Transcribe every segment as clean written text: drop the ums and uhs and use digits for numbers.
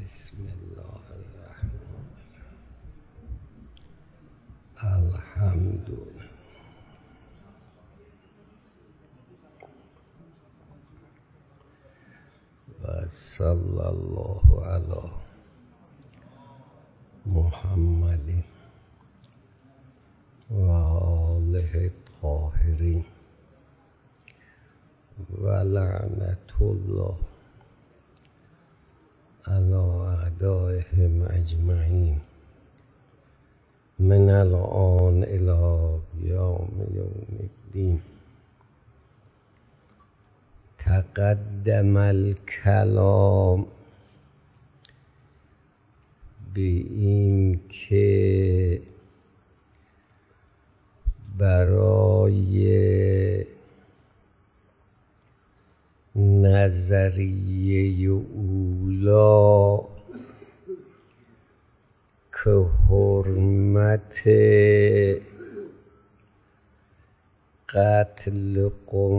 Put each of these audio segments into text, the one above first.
بسم الله الرحمن الحمد و صلی الله علی محمد و آله الطاهرین و لعنت الله علی اعدائهم اجمعین من الآن الی یوم الدین. تقدم الکلام به این که برای نظریه اولا که حرمت قتل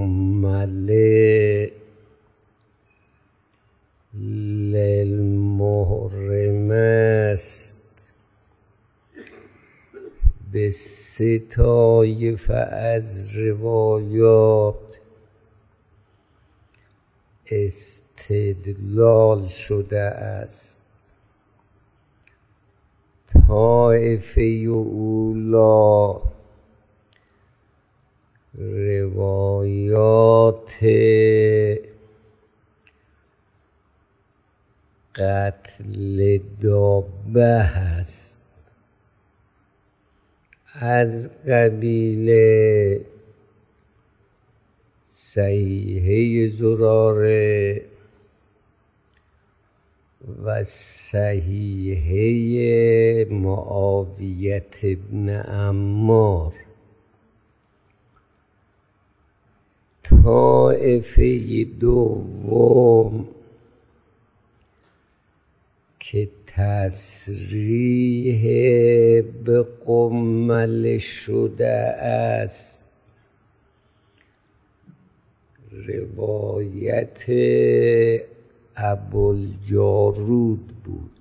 قمله للمحرم است به 3 طایفه از روایات استدلال شده است. طایفه اولا روایات قتل دابه است از قبیل صحیحه زراره و صحیحه معاویه بن عمار. طایفه دوم که تصریح به قمله شده است روایت ابوالجارود بود.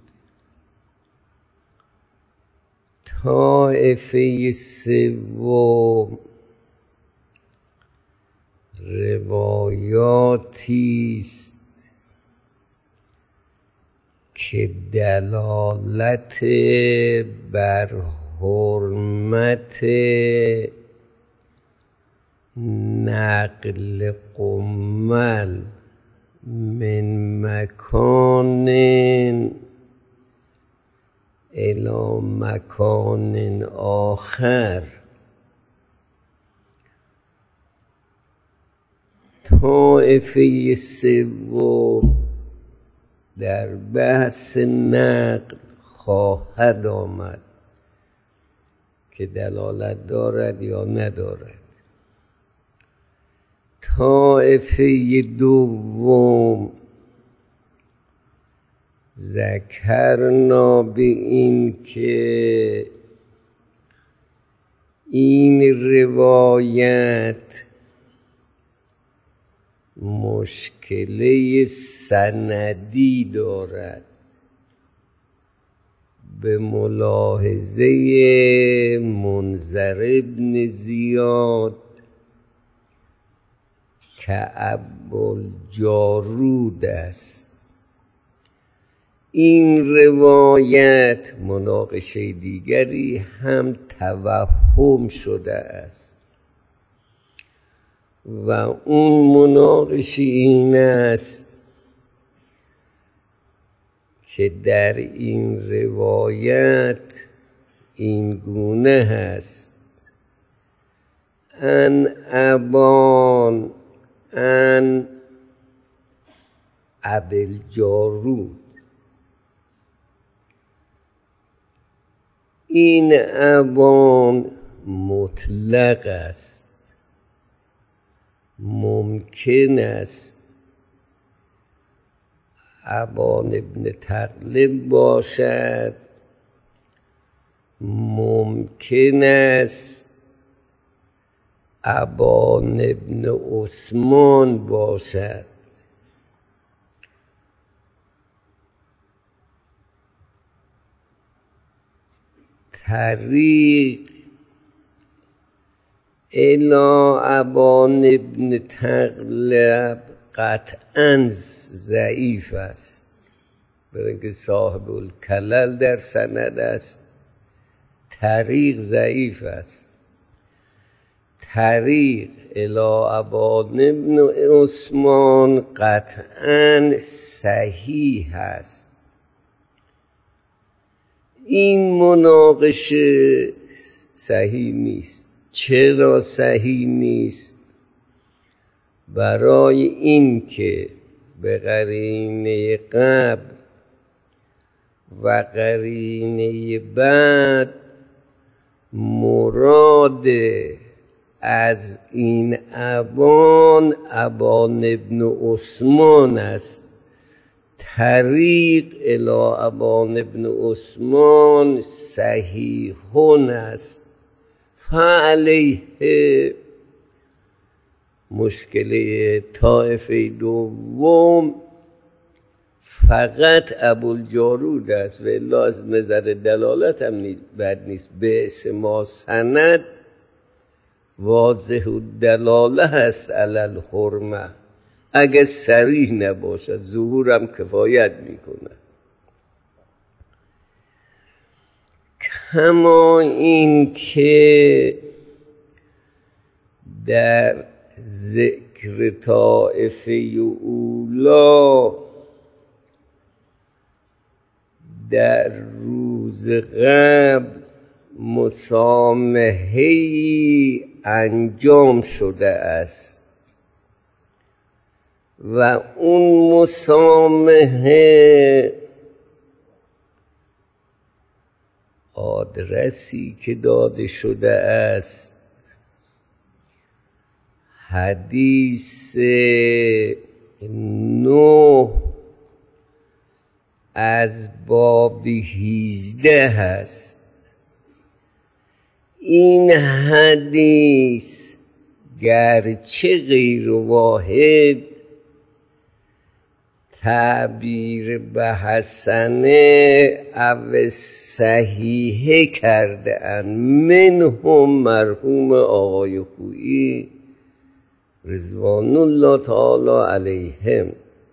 طایفه سوم روایاتی است که دلالت بر حرمت نقل قمل من مکان الی مکان آخر. طایفه سوم در بحث نقل خواهد آمد که دلالت دارد یا ندارد. طایفه دوم ذکرنا به این که این روایت مشکله سندی دارد به ملاحظه منذر بن زیاد که ابوالجارود است. این روایت مناقشه دیگری هم توهم شده است و اون مناقشه این است که در این روایت این گونه هست: ان ابان ان ابوالجارود. این ابان مطلق است، ممکن است ابان ابن تغلب باشد، ممکن است ابان ابن عثمان باشد. طریق الی ابان ابن تغلب قطعا ضعیف است، برای اینکه صاحب الکلل در سند است. طریق ضعیف است. طریق الی ابان ابن عثمان قطعا صحیح است. این مناقشه صحیح نیست. چرا صحیح نیست؟ برای این که به قرینه قبل و قرینه بعد مراد از این ابان ابن عثمان است. طریق الی ابان ابن عثمان صحیحون است. فعلیه مشکل طایفه دوم فقط ابوالجارود است، و الا از نظر دلالت هم بد نیست. به اسم سند واضح الدلاله هست علی الحرمه، اگه صریح نباشد ظهورم کفایت میکنه. کما این که در ذکر طائفه اولا در روز قبل مسامحه‌ای انجام شده است و اون مسامحه آدرسی که داده شده است حدیث 9 از باب 18 هست. این حدیث گرچه غیر واحد تعبیر به حسنه او صحیحه کرده اند، منهم مرحوم آقای خویی رضوان الله تعالی علیهم،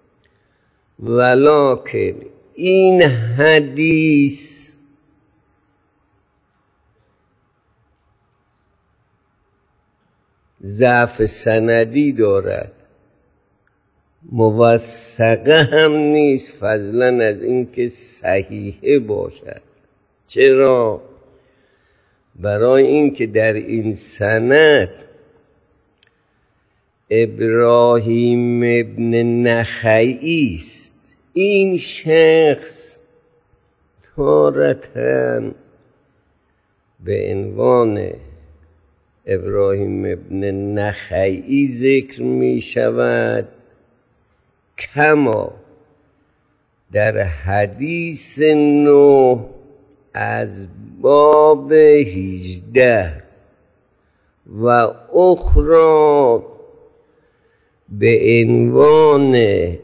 ولکن این حدیث ضعف سندی دارد، موثقه هم نیست، فضلا از اینکه صحیحه باشد. چرا؟ برای اینکه در این سند ابراهیم ابن نخعی است. این شخص تارةً به عنوان ابراهیم ابن نخعی ذکر می شود، کما در حدیث 9 از باب 18 و اخرى به عنوان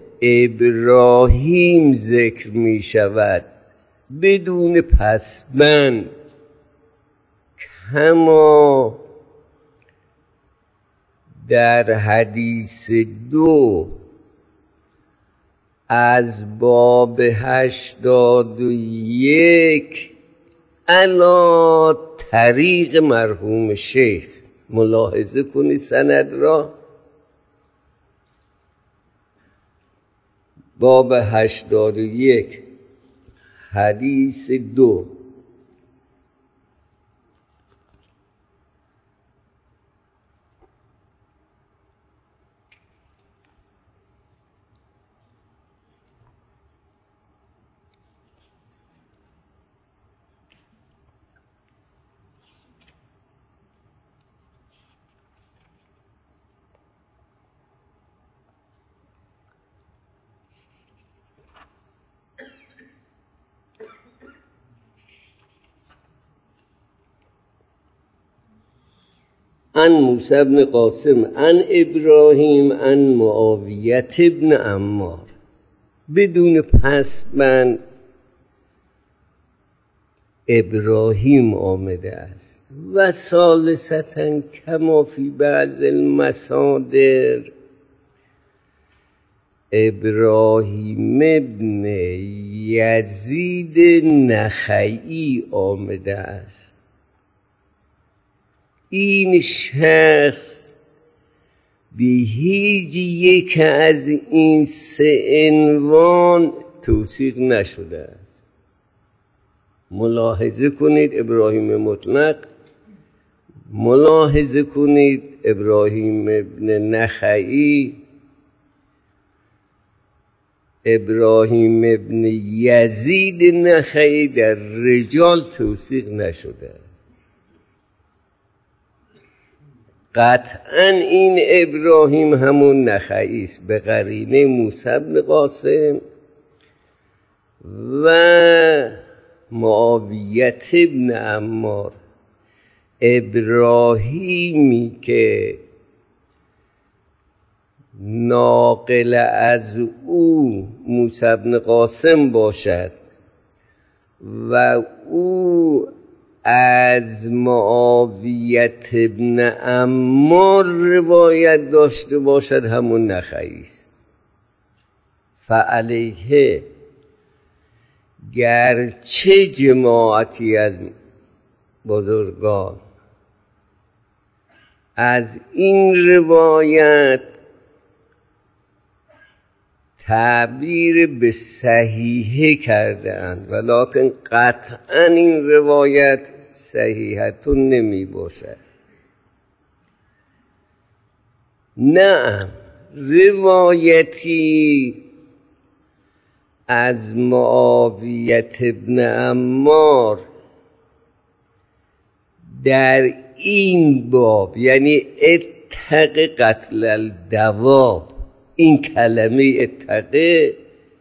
ابراهیم ذکر می شود بدون پسبند، کما در حدیث 2 از باب 81 علی طریق مرحوم شیخ. ملاحظه کنی سند را. باب 81 حدیث 2 عن موسی بن قاسم عن ابراهیم عن معاویه بن عمار، بدون پسبند ابراهیم آمده است. و ثالثاً کما فی بعض المصادر ابراهیم ابن یزید نخعی آمده است. این شخص به هیچ یک از این سه عنوان توثیق نشده است. ملاحظه کنید ابراهیم مطلق، ملاحظه کنید ابراهیم ابن نخعی، ابراهیم ابن یزید نخعی در رجال توثیق نشده. قطعا این ابراهیم همون نخعی است به قرینه موسی بن قاسم و معاویت ابن عمار. ابراهیمی که ناقل از او موسی بن قاسم باشد و او از معاویت ابن عمار روایت داشته باشد همون نخعی است. فعلیه گرچه جماعتی از بزرگان از این روایت تعبیر به صحیحه کرده اند، ولیکن قطعا این روایت صحیحتون نمی باشد. نه، روایتی از معاویت ابن عمار در این باب، یعنی اتق قتل الدواب، این کلمه اتقه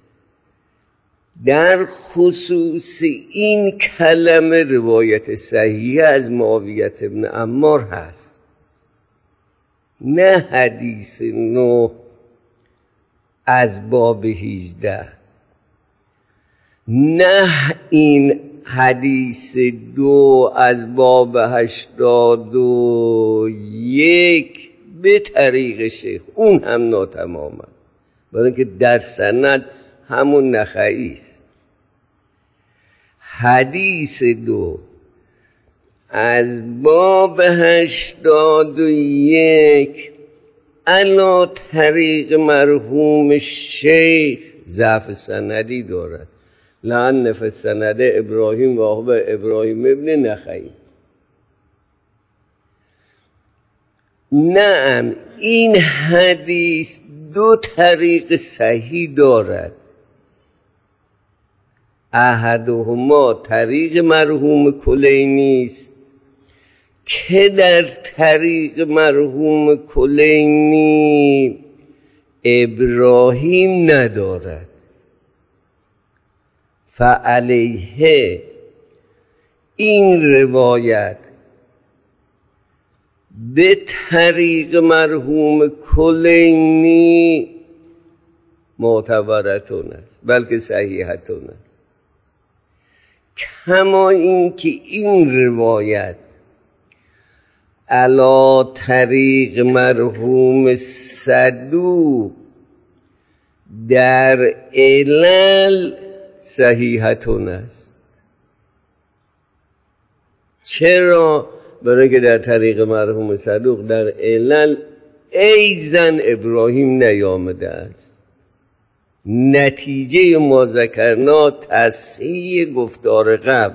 در خصوص این کلمه روایت صحیح از معاویت ابن عمار هست، نه حدیث 9 از باب 18، نه این حدیث 2 از باب 81 به طریق شیخ، اون هم ناتمام است، برای اینکه در سند همون نخعی است. حدیث 2 از باب 81 علی طریق مرحوم شیخ ضعف سندی دارد، لأن فی السند ابراهیم و هو ابراهیم ابن نخعی. نعم، این حدیث 2 طریق صحیح دارد. احدهما طریق مرحوم کلینی است که در طریق مرحوم کلینی ابراهیم ندارد. فعلیه این روایت به طریق مرحوم کلینی معتبرتون است، بلکه صحیحتون است. کما اینکه این روایت علی طریق مرحوم صدوق در علل صحیحتون است. چرا؟ برای که در طریق مرحوم صدوق در علل ایزن ابراهیم نیامده است. نتیجه ما ذکرنا تصحیح گفتار قبل،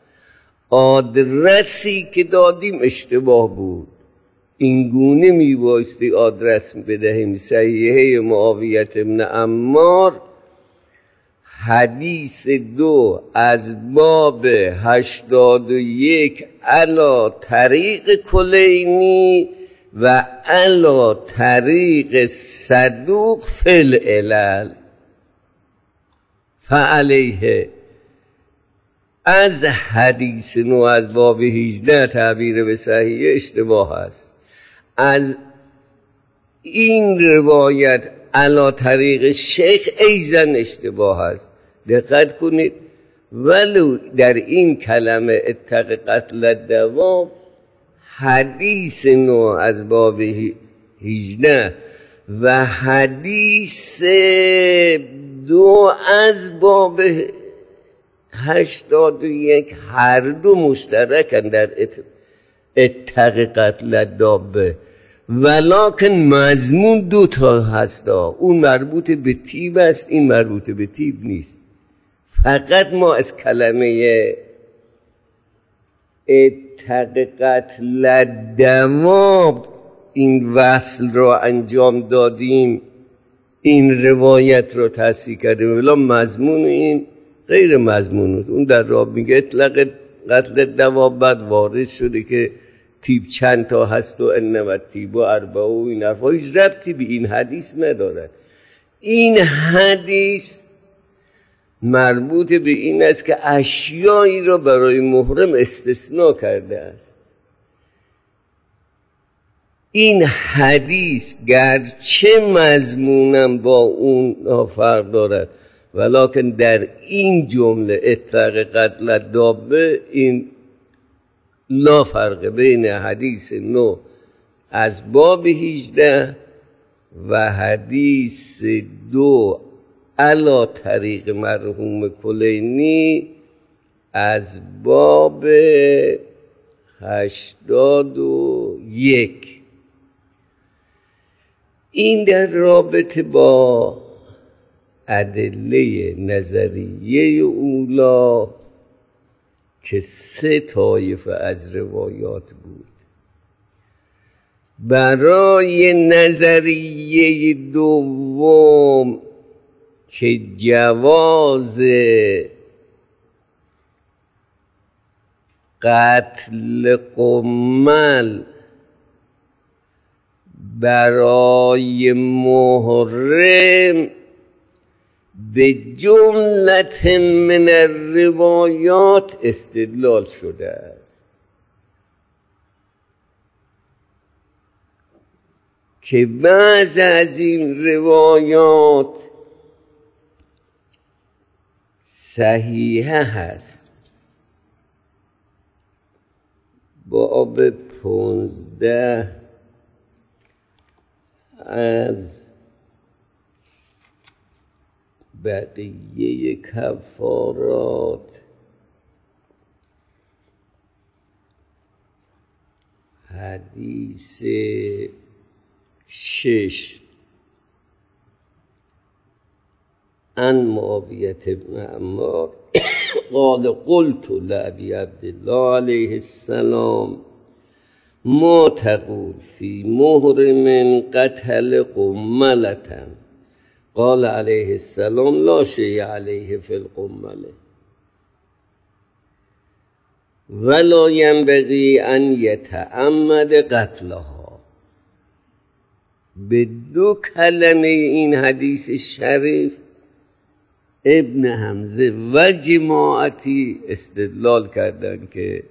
آدرسی که دادیم اشتباه بود. این گونه میبایستی آدرس بدهیم. صحیحه معاویت ابن عمار حدیث 2 از باب 81 علی طریق کلینی و علی طریق صدوق فی العلل. فعلیه از حدیث 9 از باب 18 تعبیر به صحیح اشتباه است. از این روایت علی طریق شیخ ایزن اشتباه است. دقت کنید، ولو در این کلمه اتق قتل الدواب حدیث 9 از باب 18 و حدیث 2 از باب 81 هر دو مشترکن در اتق قتل الدابه، ولکن مضمون 2 تا هستا، اون مربوط به تیب است، این مربوط به تیب نیست. فقط ما از کلمه اتق قتل الدواب این وصل را انجام دادیم، این روایت را تصحیح کردیم، ولی مضمون این غیر مضمون. اون در راه میگه اطلاق قتل الدواب، بعد وارد شده که تیب چند تا هست و انما تیب و اربعه و این حرفا هیچ ربطی به این حدیث نداره. این حدیث مربوط به این است که اشیایی را برای محرم استثناء کرده است. این حدیث گرچه مضمونم با اون فرق دارد، ولکن در این جمله اتق قتل الدابه این لا فرق بین حدیث 9 از باب 18 و حدیث 2 علی طریق مرحوم کلینی از باب 81. این در رابطه با ادله نظریه اولا که 3 طایفه از روایات بود. برای نظریه دوم که جواز قتل قمل برای محرم به جملت من الروایات استدلال شده است که بعض از این روایات صحیحه هست. باب 15 از بقیه کفارات حدیث 6 عن معاویة بن عمار قال قلت لأبي عبدالله علیه السلام ما تقول فی محرم قتل قملة قال علیه السلام لا شیء علیه فی القمله ولا ینبغی ان یتعمد قتلها. به 2 کلمه این حدیث شریف ابن حمزه و جماعتی استدلال کردن که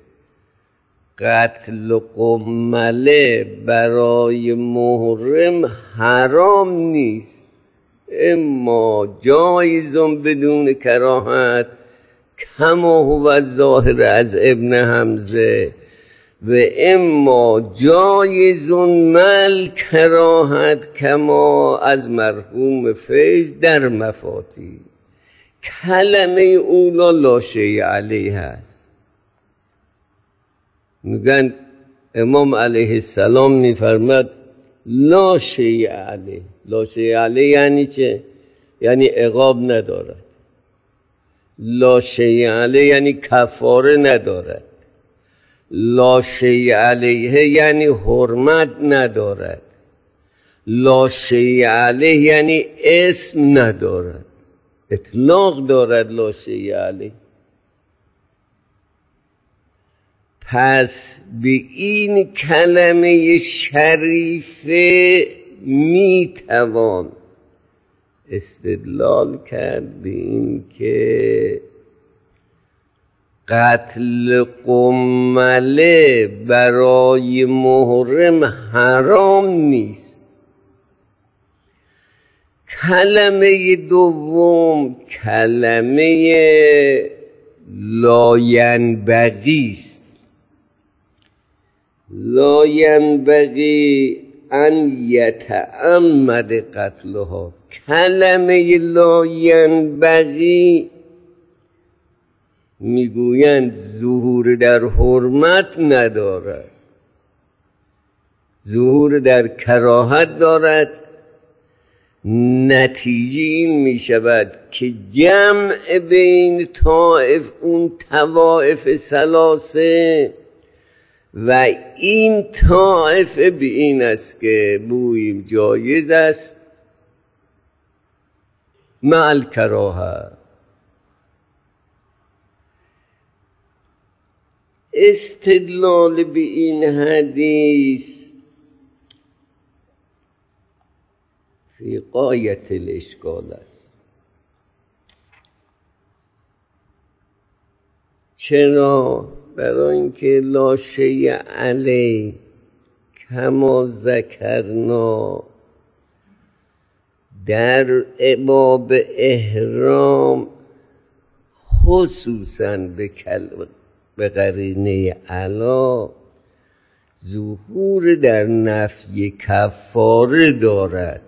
قتل قمله برای محرم حرام نیست، اما جایزم بدون کراهت کما هو ظاهر از ابن حمزه و اما جایزون مل کراهت کما از مرحوم فیض در مفاتی. کلمه اولا لا شیء علیه هست. میگن امام علیه السلام میفرماد لا شیء علیه. لا شیء علیه یعنی چه؟ یعنی عقاب ندارد. لا شیء علیه یعنی کفاره ندارد. لا شیء علیه یعنی حرمت ندارد. لا شیء علیه یعنی اسم ندارد، اطلاق دارد لا شیء علیه. پس به این کلمه شریفه میتوان استدلال کرد به این که قتل قمله برای محرم حرام نیست. کلمه دوم کلمه لاینبغی است. لاینبغی ان یتعمد قتلها. کلمه لاینبغی میگویند ظهور در حرمت ندارد، ظهور در کراهت دارد. نتیجه این می شود که جمع بین طائف، اون طوائف ثلاثه و این طائفه به این است که بویم جایز است مع الکراهه. استدلال به این حدیث فی غایت الاشکال است. چرا؟ برای اینکه لا شیء علی کما ذکرنا در باب احرام خصوصاً به قرینه علا ظهور در نفی کفاره دارد.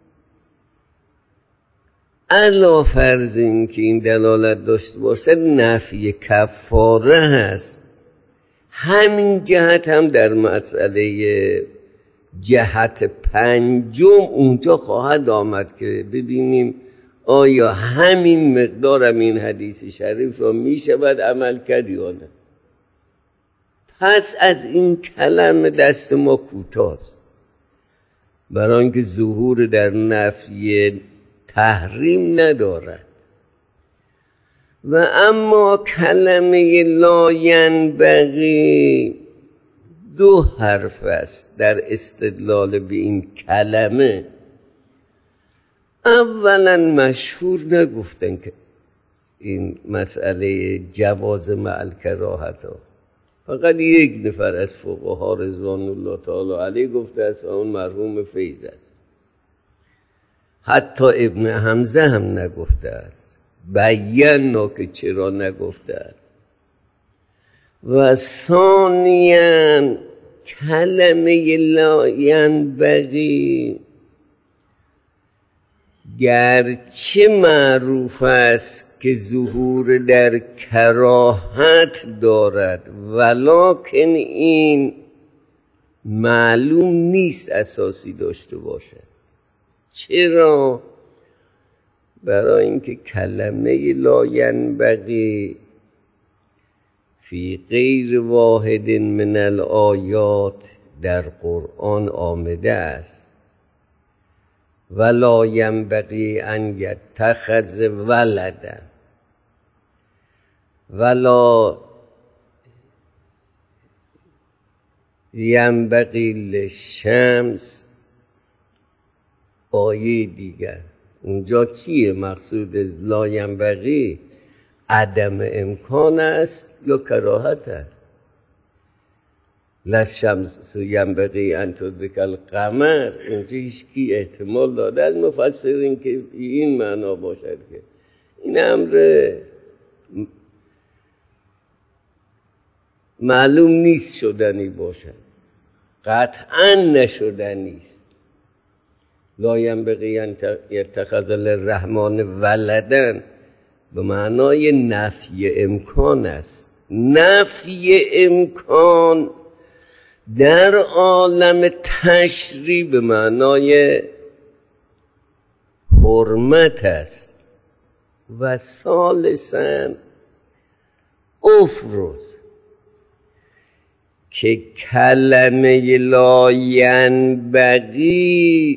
علا فرض این که این دلالت داشته باشد نفی کفاره هست. همین جهت هم در مسئله جهت پنجم اونجا خواهد آمد که ببینیم آیا همین مقدار این حدیث شریف را می شود عمل کرد یا نه. پس از این کلمه دست ما کوتاست، برای اینکه ظهور در نفی تحریم ندارد. و اما کلمه لاینبغی دو حرف است در استدلال به این کلمه. اولا مشهور نگفتن که این مسئله جواز مع الکراهت ها، فقط یک نفر از فقها رضوان الله تعالی علیه گفته است و اون مرحوم فیض است. حتی ابن حمزه هم نگفته است. بینا که چرا نگفته است. و ثانیاً کلمه لاینبغی گرچه معروف است که ظهور در کراهت دارد، ولکن این معلوم نیست اساسی داشته باشد. چرا؟ برای اینکه کلمه لاینبغی فی غیر واحد من الآیات در قرآن آمده است. ولا ینبغی ان یتخذ ولدا ولا ینبغی للشمس. آیه دیگر اونجا چیه؟ مقصود لا ینبغی عدم امکان است یا کراهت است؟ للشمس ینبغی ان تدرک القمر، اونجا هیچکی احتمال داده از مفسرین که این معنا باشد که این امر معلوم نیست شدنی باشد، قطعا نشدنی است. لا ینبغی ان یتخذ للرحمن ولدا به معنای نفی امکان است. نفی امکان در عالم تشریع به معنای حرمت است. و ثالثاً افرز که کلمه لاینبغی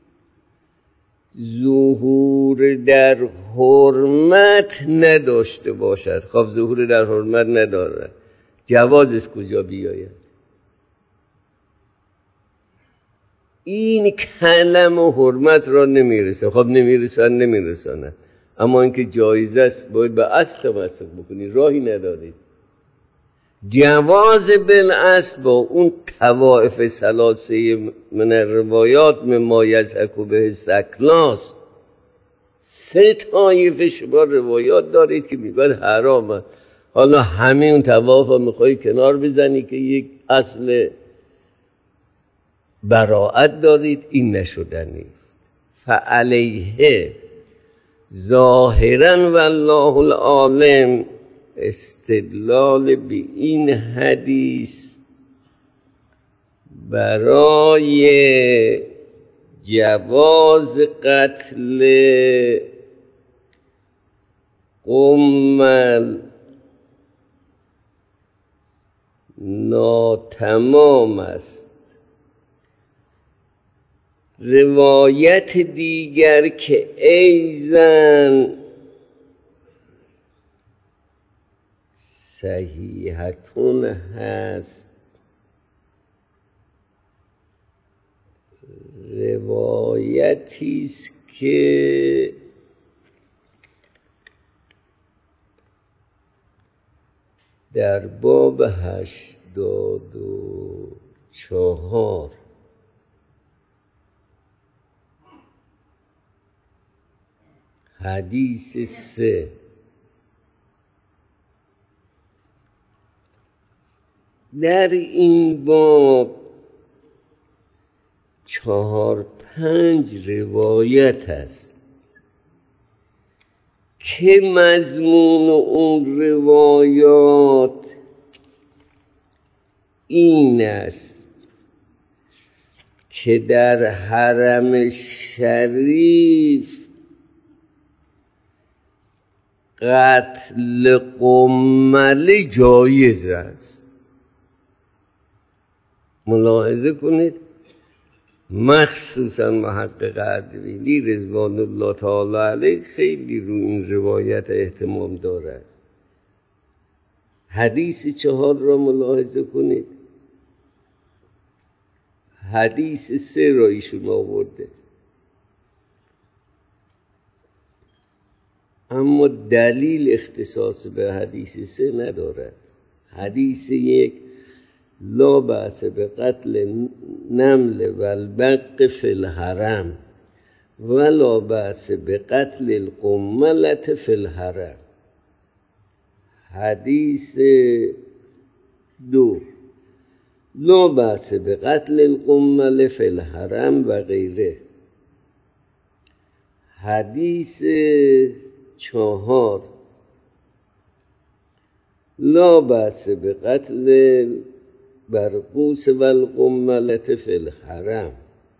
ظهور در حرمت نداشته باشد. خب ظهور در حرمت ندارد، جوازش کجا بیاید؟ این کلمه حرمت را نمیرسه. خب نمیرسانه، اما اینکه جایز است باید به اصل تمسک بکنی، راهی ندارید. جواز بالاصل با اون طوائف ثلاثه من الروایات مما یضحک به سکلاس، 3 طایفه شما روایات دارید که میگن حرامه. حالا همه اون طواف رو میخوای کنار بزنی که یک اصل براءت دارید، این نشدنی است. فعلیه ظاهرا والله العالم استدلال به این حدیث برای جواز قتل قمل ناتمام است. روایت دیگر که ایزن صحیحتون هست، روایتی است که در باب 84 حدیث 3 در این باب 4-5 روایت است که مضمون اون روایات این است که در حرم شریف قتل قمل جایز است. ملاحظه کنید، مخصوصا محقق اردبیلی رضوان الله تعالی علیه خیلی رو این روایت اهتمام دارد. حدیث 4 را ملاحظه کنید، حدیث 3 را ایشون آورده، اما دلیل اختصاص به حدیث 3 ندارد. حدیث 1 لا بأس به قتل نمل و البق فی الحرم ولا بأس به قتل القملة فی الحرم. حدیث 2 لا بأس به قتل القمل فی الحرم و غیره. حدیث 4 لا بأس به قتل برقوس و القملة فی الحرم.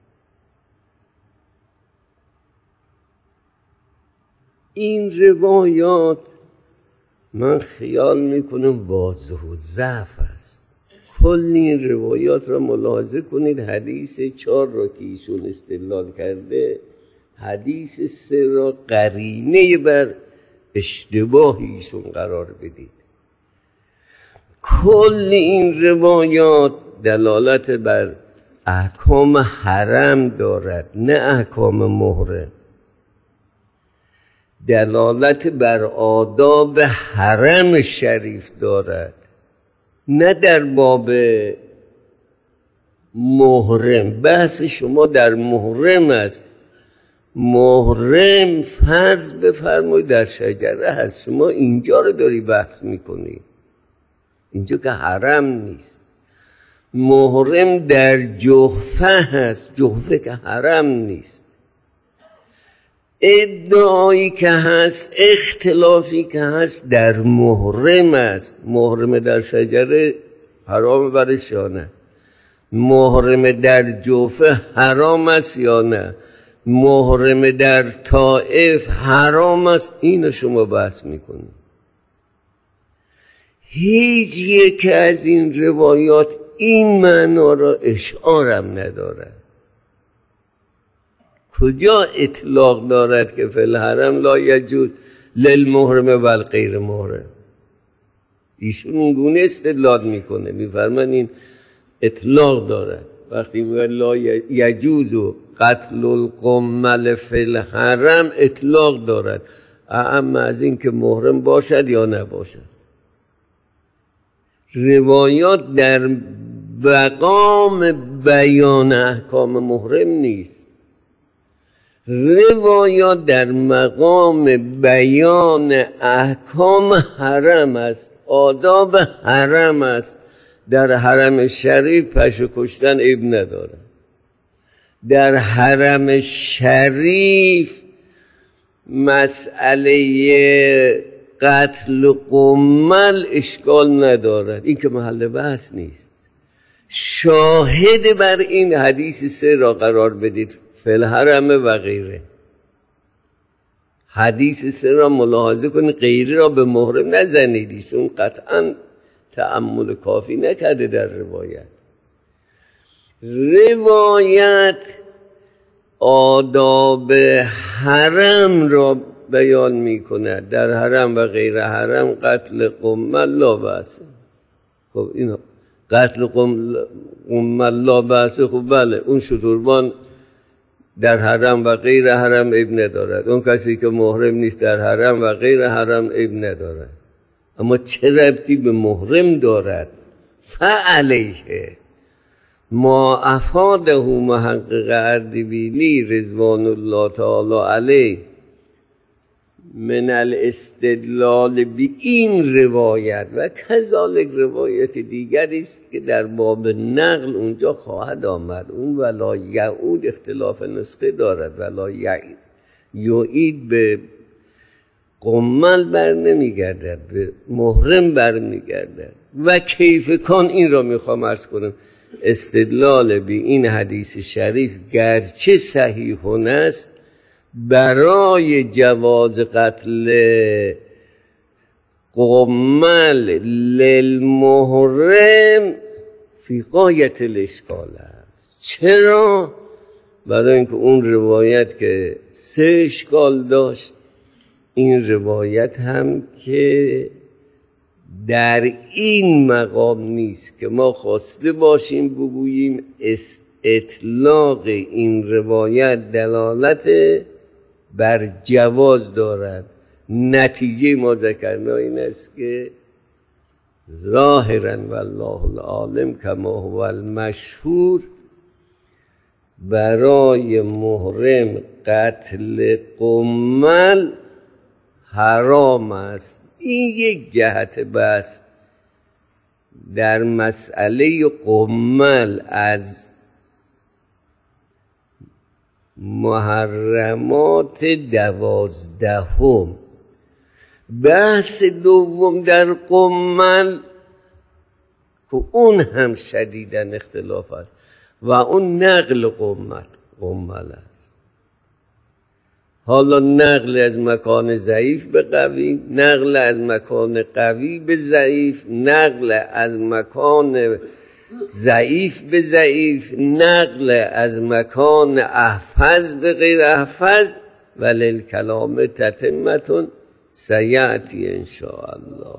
این روایات من خیال میکنم واضح و ضعف است. کل این روایات را ملاحظه کنید. حدیث 4 را که ایشون استدلال کرده، حدیث 3 را قرینه بر اشتباه ایشون قرار بدید. کل این روایات دلالت بر احکام حرم دارد، نه احکام محرم. دلالت بر آداب حرم شریف دارد، نه در باب محرم. بحث شما در محرم است. محرم فرض بفرمایید در شجره هست، شما اینجا رو داری بحث میکنی، اینجا که حرم نیست. محرم در جحفه هست، جحفه که حرم نیست. ادعایی که هست، اختلافی که هست در محرم است. محرم در شجره حرام برش یا نه؟ محرم در جحفه حرام است یا نه؟ محرم در طائف حرام است؟ اینو شما بحث میکنید. هیچ یک از این روایات این معنا را اشعارم ندارد. کجا اطلاق دارد که فی الحرم لا یجوز للمحرم و الغیر محرم؟ ایشون اینگونه استدلال میکنه، میفرمان این اطلاق دارد. وقتی میگه لا یجوز و قتل القمل فی الحرم اطلاق دارد، اما از این که محرم باشد یا نباشد. روایات در مقام بیان احکام محرم نیست. روایات در مقام بیان احکام حرم است، آداب حرم است. در حرم شریف پشه کشتن عیب نداره. در حرم شریف مسئله قتل قمل اشکال ندارد، این که محل بحث نیست. شاهد بر این حدیث 3 را قرار بدید، فی الحرم و غیره. حدیث 3 را ملاحظه کنید، غیره را به محرم نزنید. ایشون قطعا تأمل کافی نکرده در روایت. روایت آداب حرم را بیان می کند. در حرم و غیر حرم قتل قمل لا بأس. خب اینا قتل قمل لا بأس، خب بله، اون شتربان در حرم و غیر حرم عیب ندارد. اون کسی که محرم نیست در حرم و غیر حرم عیب ندارد. اما چه ربطی به محرم دارد؟ فعلیه ما افاده محقق اردبیلی رضوان الله تعالی علیه من الاستدلال به این روایت و کذالک روایت دیگری است که در باب نقل اونجا خواهد آمد. اون ولا یعود اختلاف نسخه دارد، ولا یعید به قمل بر نمیگردد، به محرم بر میگردد. و کیف کان این را میخوام عرض کنم، استدلال به این حدیث شریف گرچه صحیح است برای جواز قتل قمل للمحرم فی غایت الاشکال است. چرا؟ برای اینکه اون روایت که 3 اشکال داشت، این روایت هم که در این مقام نیست که ما خواسته باشیم بگوییم اطلاق این روایت دلالت بر جواز دارد. نتیجه ما ذکرنا این است که ظاهرا والله العالم کما هو المشهور برای محرم قتل قمل حرام است. این یک جهت بس در مسئله قمل از محرمات 12. بحث دوم در قمل که اون هم شدیداً اختلاف است و اون نقل قمل است. حالا نقل از مکان ضعیف به قوی، نقل از مکان قوی به ضعیف، نقل از مکان ضعیف به ضعیف، نقل از مکان احفظ به غیر احفظ. وللکلام تتمة سیأتی ان شاء الله.